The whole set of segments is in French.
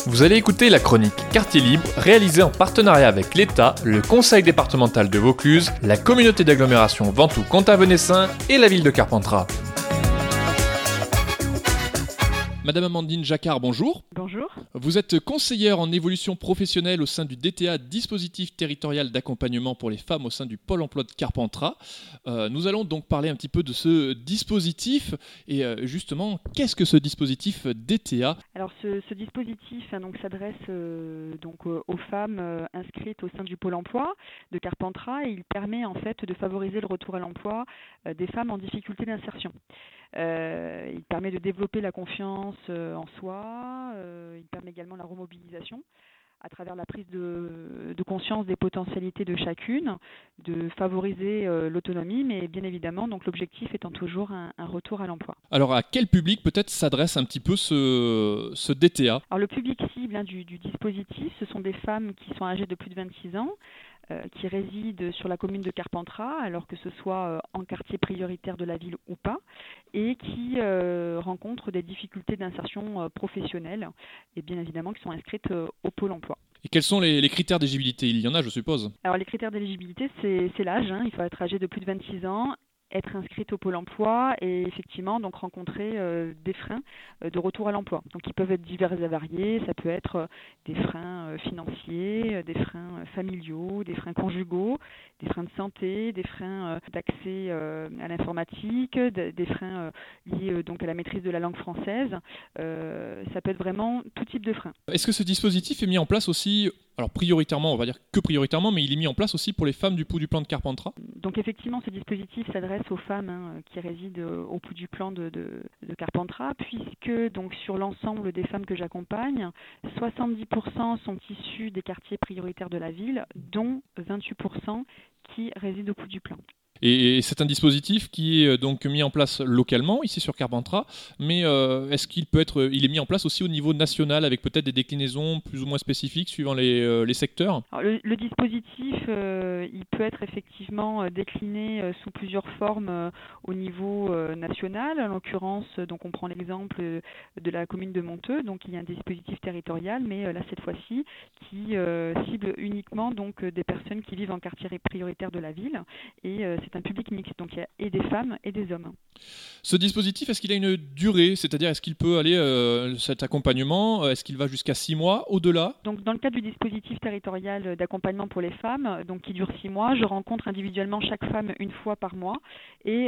Vous allez écouter la chronique Quartier Libre, réalisée en partenariat avec l'État, le Conseil départemental de Vaucluse, la communauté d'agglomération Ventoux-Comtat-Venessin et la ville de Carpentras. Madame Amandine Jacquard, bonjour. Bonjour. Vous êtes conseillère en évolution professionnelle au sein du DTA, dispositif territorial d'accompagnement pour les femmes au sein du Pôle emploi de Carpentras. Nous allons donc parler un petit peu de ce dispositif et justement, qu'est-ce que ce dispositif DTA ? Alors ce dispositif s'adresse aux femmes inscrites au sein du Pôle emploi de Carpentras et il permet en fait de favoriser le retour à l'emploi des femmes en difficulté d'insertion. Il permet de développer la confiance en soi, il permet également la remobilisation à travers la prise de conscience des potentialités de chacune, de favoriser l'autonomie, mais bien évidemment, donc l'objectif étant toujours un retour à l'emploi. Alors à quel public peut-être s'adresse un petit peu ce DTA ? Alors le public cible du dispositif, ce sont des femmes qui sont âgées de plus de 26 ans, qui résident sur la commune de Carpentras, alors que ce soit en quartier prioritaire de la ville ou pas, et qui rencontrent des difficultés d'insertion professionnelle, et bien évidemment qui sont inscrites au Pôle emploi. Et quels sont les critères d'éligibilité ? Il y en a, je suppose. Alors les critères d'éligibilité, c'est l'âge, il faut être âgé de plus de 26 ans, être inscrite au Pôle emploi et effectivement donc rencontrer des freins de retour à l'emploi. Donc ils peuvent être divers et variés, ça peut être des freins financiers, des freins familiaux, des freins conjugaux, des freins de santé, des freins d'accès à l'informatique, des freins liés donc à la maîtrise de la langue française. Ça peut être vraiment tout type de freins. Est-ce que ce dispositif est mis en place aussi, alors prioritairement, on va dire que prioritairement, mais il est mis en place aussi pour les femmes du Pouls du Plan de Carpentras ? Donc effectivement, ce dispositif s'adresse aux femmes qui résident au Pouls du Plan de Carpentras, puisque donc sur l'ensemble des femmes que j'accompagne, 70% sont issues des quartiers prioritaires de la ville, dont 28% qui résident au Pouls du Plan. Et c'est un dispositif qui est donc mis en place localement, ici sur Carpentras, mais est-ce qu'il il est mis en place aussi au niveau national, avec peut-être des déclinaisons plus ou moins spécifiques suivant les secteurs ? Alors, le dispositif, il peut être effectivement décliné sous plusieurs formes au niveau national. En l'occurrence, donc on prend l'exemple de la commune de Monteux, donc il y a un dispositif territorial, mais là cette fois-ci qui cible uniquement donc des personnes qui vivent en quartier prioritaire de la ville, et c'est un public mixte, donc il y a et des femmes et des hommes. Ce dispositif, est-ce qu'il a une durée ? C'est-à-dire, est-ce qu'il peut aller, cet accompagnement, est-ce qu'il va jusqu'à 6 mois, au-delà ? Donc, dans le cadre du dispositif territorial d'accompagnement pour les femmes, donc qui dure 6 mois, je rencontre individuellement chaque femme une fois par mois. Et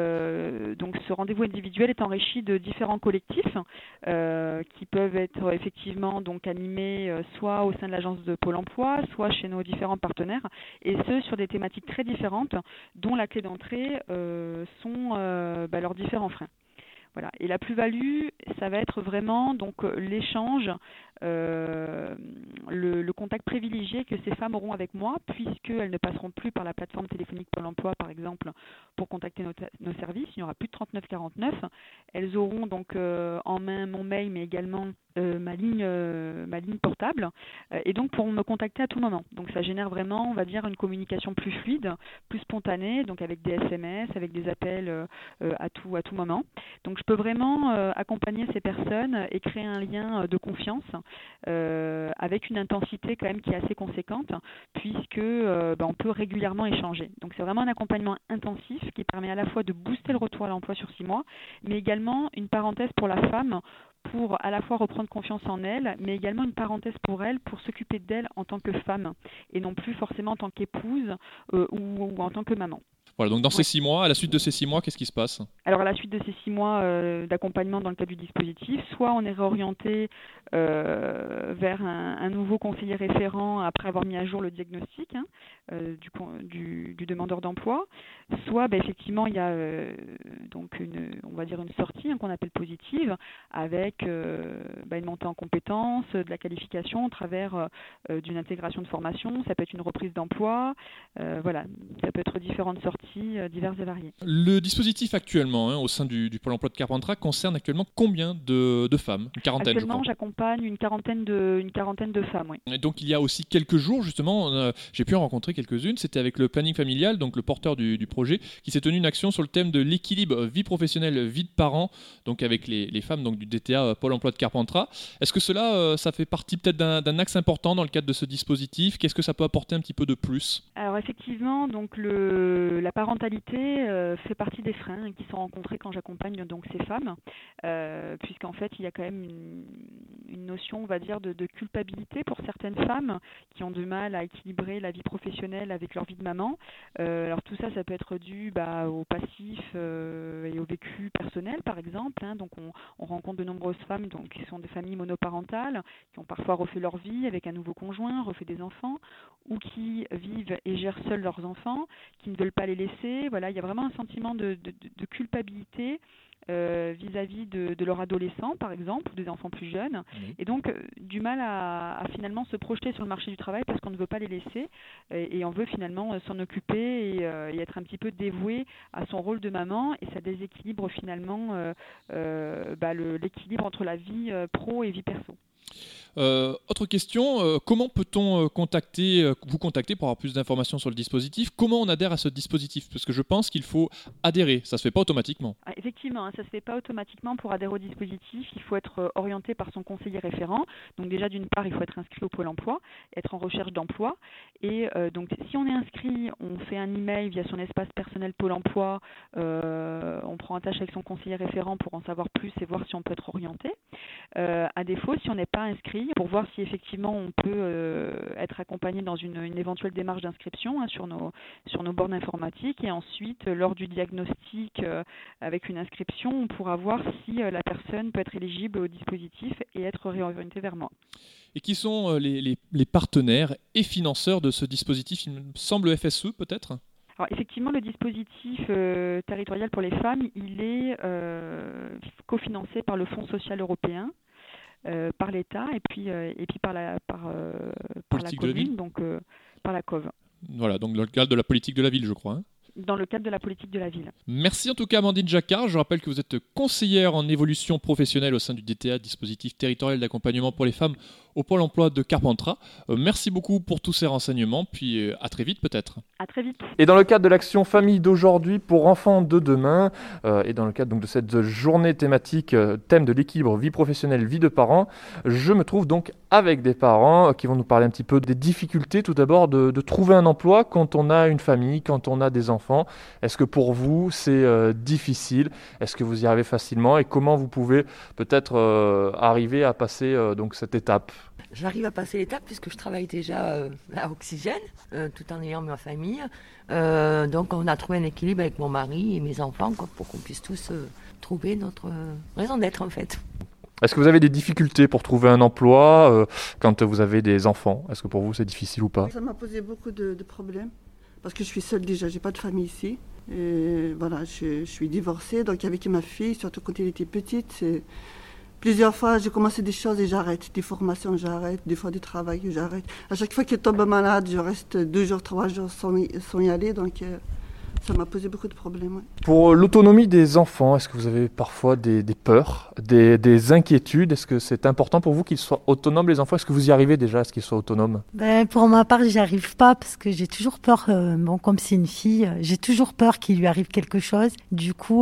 donc, ce rendez-vous individuel est enrichi de différents collectifs qui peuvent être effectivement donc animés soit au sein de l'agence de Pôle emploi, soit chez nos différents partenaires, et ce sur des thématiques très différentes, dont la clé d'entrée sont leurs différents freins. Voilà. Et la plus-value, ça va être vraiment donc l'échange, le contact privilégié que ces femmes auront avec moi, puisqu'elles ne passeront plus par la plateforme téléphonique Pôle emploi, par exemple, pour contacter nos services. Il n'y aura plus de 3949. Elles auront donc en main mon mail, mais également ma ligne portable, et donc pourront me contacter à tout moment. Donc ça génère vraiment, on va dire, une communication plus fluide, plus spontanée, donc avec des SMS, avec des appels à tout moment. Donc je peux vraiment accompagner ces personnes et créer un lien de confiance avec une intensité quand même qui est assez conséquente, puisque on peut régulièrement échanger. Donc c'est vraiment un accompagnement intensif qui permet à la fois de booster le retour à l'emploi sur 6 mois, mais également une parenthèse pour la femme, pour à la fois reprendre confiance en elle, mais également une parenthèse pour elle, pour s'occuper d'elle en tant que femme, et non plus forcément en tant qu'épouse ou en tant que maman. Voilà, donc dans ces 6 mois, à la suite de ces 6 mois, qu'est-ce qui se passe ? Alors à la suite de ces 6 mois d'accompagnement dans le cadre du dispositif, soit on est réorienté vers un nouveau conseiller référent après avoir mis à jour le diagnostic du demandeur d'emploi, soit effectivement il y a donc on va dire une sortie qu'on appelle positive, avec une montée en compétences, de la qualification au travers d'une intégration de formation. Ça peut être une reprise d'emploi, voilà, ça peut être différentes sorties outils divers et variés. Le dispositif actuellement au sein du Pôle emploi de Carpentras concerne actuellement combien de femmes? Une quarantaine, actuellement, j'accompagne une quarantaine de femmes, oui. Et donc il y a aussi quelques jours, justement, j'ai pu en rencontrer quelques-unes. C'était avec le planning familial, donc le porteur du projet, qui s'est tenu une action sur le thème de l'équilibre vie professionnelle, vie de parents, donc avec les femmes donc, du DTA Pôle emploi de Carpentras. Est-ce que cela, ça fait partie peut-être d'un axe important dans le cadre de ce dispositif? Qu'est-ce que ça peut apporter un petit peu de plus? Alors effectivement, donc la parentalité fait partie des freins qui sont rencontrés quand j'accompagne donc ces femmes, puisqu'en fait il y a quand même une notion, on va dire, de culpabilité pour certaines femmes qui ont du mal à équilibrer la vie professionnelle avec leur vie de maman. Alors tout ça, ça peut être dû au passif et au vécu personnel, par exemple. Donc on rencontre de nombreuses femmes donc, qui sont des familles monoparentales, qui ont parfois refait leur vie avec un nouveau conjoint, refait des enfants, ou qui vivent et gèrent seuls leurs enfants, qui ne veulent pas les laisser. Voilà, il y a vraiment un sentiment de culpabilité vis-à-vis de leur adolescent, par exemple, ou des enfants plus jeunes, et donc du mal à finalement se projeter sur le marché du travail parce qu'on ne veut pas les laisser, et on veut finalement s'en occuper et être un petit peu dévoué à son rôle de maman, et ça déséquilibre finalement l'équilibre entre la vie pro et vie perso. Autre question, comment peut-on vous contacter pour avoir plus d'informations sur le dispositif? Comment on adhère à ce dispositif? Parce que je pense qu'il faut adhérer, ça ne se fait pas automatiquement. Effectivement, ça ne se fait pas automatiquement. Pour adhérer au dispositif, il faut être orienté par son conseiller référent. Donc déjà, d'une part, il faut être inscrit au Pôle emploi, être en recherche d'emploi. Et donc, si on est inscrit, on fait un email via son espace personnel Pôle emploi, on prend attache avec son conseiller référent pour en savoir plus et voir si on peut être orienté. À défaut, si on n'est pas inscrit, pour voir si effectivement on peut être accompagné dans une éventuelle démarche d'inscription sur nos bornes informatiques, et ensuite lors du diagnostic avec une inscription, on pourra voir si la personne peut être éligible au dispositif et être réorientée vers moi. Et qui sont les partenaires et financeurs de ce dispositif? Il me semble FSE peut-être? Alors effectivement, le dispositif territorial pour les femmes, il est cofinancé par le Fonds social européen, par l'État et puis par la commune, donc par la COV. Voilà, donc dans le cadre de la politique de la ville, je crois. Dans le cadre de la politique de la ville. Merci en tout cas Amandine Jacquard. Je rappelle que vous êtes conseillère en évolution professionnelle au sein du DTA, dispositif territorial d'accompagnement pour les femmes au Pôle emploi de Carpentras. Merci beaucoup pour tous ces renseignements, puis à très vite peut-être. À très vite. Et dans le cadre de l'action Famille d'aujourd'hui pour enfants de demain, et dans le cadre donc de cette journée thématique, thème de l'équilibre vie professionnelle, vie de parents, je me trouve donc avec des parents qui vont nous parler un petit peu des difficultés tout d'abord de trouver un emploi quand on a une famille, quand on a des enfants. Est-ce que pour vous c'est difficile? Est-ce que vous y arrivez facilement? Et comment vous pouvez peut-être arriver à passer donc cette étape? J'arrive à passer l'étape puisque je travaille déjà à Oxygène, tout en ayant ma famille. Donc on a trouvé un équilibre avec mon mari et mes enfants pour qu'on puisse tous trouver notre raison d'être en fait. Est-ce que vous avez des difficultés pour trouver un emploi quand vous avez des enfants? Est-ce que pour vous c'est difficile ou pas? Ça m'a posé beaucoup de problèmes parce que je suis seule déjà, j'ai pas de famille ici. Et voilà, je suis divorcée, donc avec ma fille, surtout quand elle était petite, plusieurs fois j'ai commencé des choses et j'arrête, des formations j'arrête, des fois du travail j'arrête. À chaque fois qu'elle tombe malade, je reste 2 jours, 3 jours sans y aller, donc ça m'a posé beaucoup de problèmes. Ouais. Pour l'autonomie des enfants, est-ce que vous avez parfois des peurs, des inquiétudes? Est-ce que c'est important pour vous qu'ils soient autonomes, les enfants? Est-ce que vous y arrivez déjà à ce qu'ils soient autonomes? Pour ma part, j'y arrive pas parce que j'ai toujours peur, comme c'est une fille, j'ai toujours peur qu'il lui arrive quelque chose. Du coup,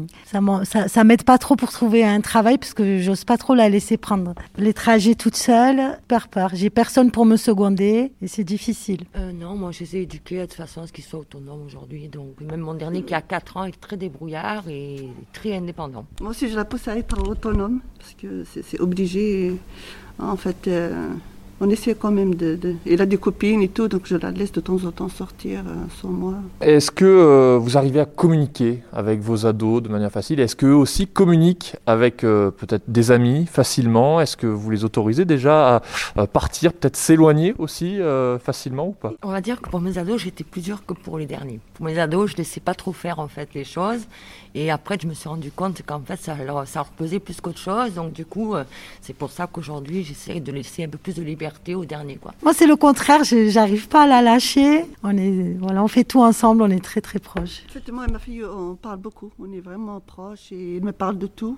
ça m'aide pas trop pour trouver un travail parce que j'ose pas trop la laisser prendre les trajets toute seule. Peur. J'ai personne pour me seconder et c'est difficile. Non, moi je les ai éduqués de toute façon à ce qu'ils soient autonomes aujourd'hui. Donc même mon dernier qui a 4 ans est très débrouillard et très indépendant. Moi aussi je la pousse à être autonome parce que c'est obligé. En fait, on essaie quand même Elle a des copines et tout, donc je la laisse de temps en temps sortir sans moi. Est-ce que vous arrivez à communiquer avec vos ados de manière facile? Est-ce qu'eux aussi communiquent avec peut-être des amis facilement? Est-ce que vous les autorisez déjà à partir, peut-être s'éloigner aussi facilement ou pas? On va dire que pour mes ados, j'étais plus dure que pour les derniers. Pour mes ados, je ne laissais pas trop faire en fait les choses. Et après, je me suis rendu compte qu'en fait, ça leur pesait plus qu'autre chose. Donc du coup, c'est pour ça qu'aujourd'hui, j'essaie de laisser un peu plus de liberté liberté au dernier, quoi. Moi, c'est le contraire, j'arrive pas à la lâcher. On fait tout ensemble, on est très très proches. En fait, moi et ma fille, on parle beaucoup, on est vraiment proches et il me parle de tout.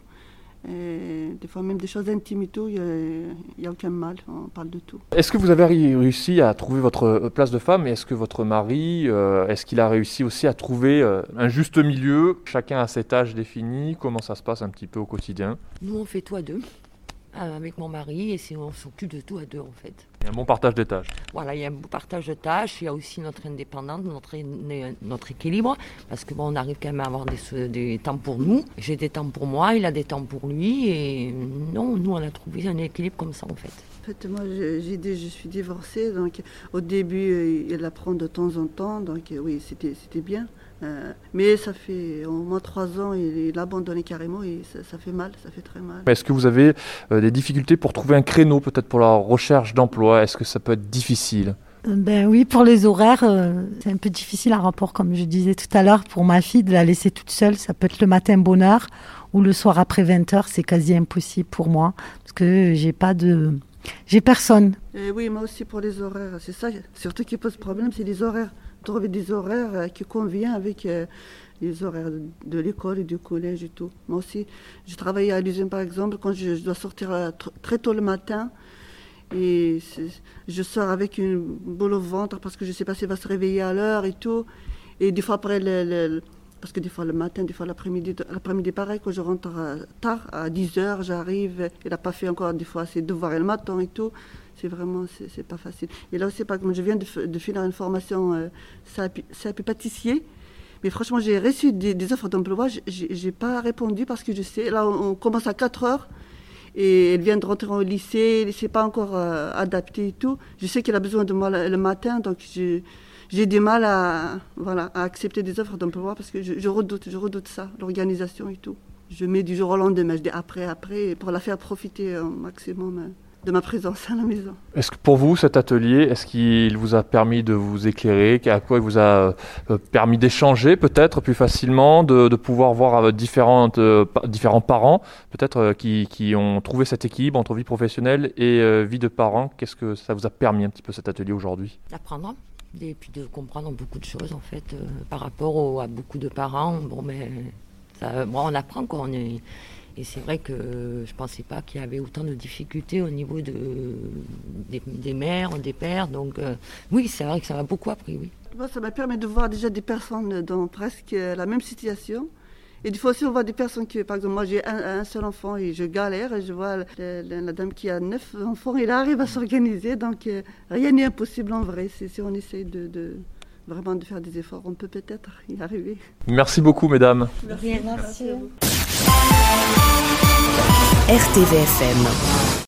Et des fois même des choses intimes et tout, il n'y a aucun mal, on parle de tout. Est-ce que vous avez réussi à trouver votre place de femme? Et est-ce que votre mari, est-ce qu'il a réussi aussi à trouver un juste milieu? Chacun a ses tâches définies. Comment ça se passe un petit peu au quotidien? Nous, on fait tout à deux, avec mon mari, et on s'occupe de tout à deux, en fait. Il y a un bon partage des tâches. Voilà, il y a un beau partage de tâches, il y a aussi notre indépendance, notre équilibre, parce que bon, on arrive quand même à avoir des temps pour nous. J'ai des temps pour moi, il a des temps pour lui, et non, nous on a trouvé un équilibre comme ça en fait. En fait, moi je suis divorcée, donc au début il apprend de temps en temps, donc oui, c'était bien. Mais ça fait au moins 3 ans, il a abandonné carrément et ça fait mal, ça fait très mal. Est-ce que vous avez des difficultés pour trouver un créneau peut-être pour la recherche d'emploi? Est-ce que ça peut être difficile? Ben oui, pour les horaires, c'est un peu difficile à rapport, comme je disais tout à l'heure, pour ma fille, de la laisser toute seule. Ça peut être le matin bonne heure ou le soir après 20h, c'est quasi impossible pour moi parce que j'ai personne. Oui, moi aussi pour les horaires, c'est ça surtout qui pose problème, c'est les horaires. Trouver des horaires qui conviennent avec les horaires de l'école et du collège et tout. Moi aussi, je travaillais à l'usine par exemple, quand je dois sortir très tôt le matin et je sors avec une boule au ventre parce que je ne sais pas si elle va se réveiller à l'heure et tout. Et des fois après, parce que des fois le matin, des fois l'après-midi pareil, quand je rentre tard, à 10h, j'arrive, elle n'a pas fait encore des fois ses devoirs le matin et tout. C'est vraiment, c'est pas facile. Et là aussi, par exemple, je viens de finir une formation CAP pâtissier. Mais franchement, j'ai reçu des offres d'emploi. J'ai pas répondu parce que je sais, là, on commence à 4h. Et elle vient de rentrer au lycée. C'est pas encore adapté et tout. Je sais qu'elle a besoin de moi le matin. Donc, j'ai du mal à accepter des offres d'emploi parce que je redoute ça, l'organisation et tout. Je mets du jour au lendemain. Je dis après, pour la faire profiter au maximum de ma présence à la maison. Est-ce que pour vous, cet atelier, est-ce qu'il vous a permis de vous éclairer? À quoi il vous a permis d'échanger peut-être plus facilement, de pouvoir voir différents parents peut-être qui ont trouvé cet équilibre entre vie professionnelle et vie de parents? Qu'est-ce que ça vous a permis un petit peu cet atelier aujourd'hui? D'apprendre et puis de comprendre beaucoup de choses en fait par rapport à beaucoup de parents. On apprend quoi. Et c'est vrai que je ne pensais pas qu'il y avait autant de difficultés au niveau des mères, des pères. Donc oui, c'est vrai que ça m'a beaucoup appris, oui. Moi, ça m'a permis de voir déjà des personnes dans presque la même situation. Et des fois aussi, on voit des personnes qui, par exemple, moi j'ai un seul enfant et je galère. Et je vois la dame qui a 9 enfants, elle arrive à s'organiser. Donc rien n'est impossible en vrai. Si on essaye vraiment de faire des efforts, on peut peut-être y arriver. Merci beaucoup, mesdames. Merci. Merci. RTVFM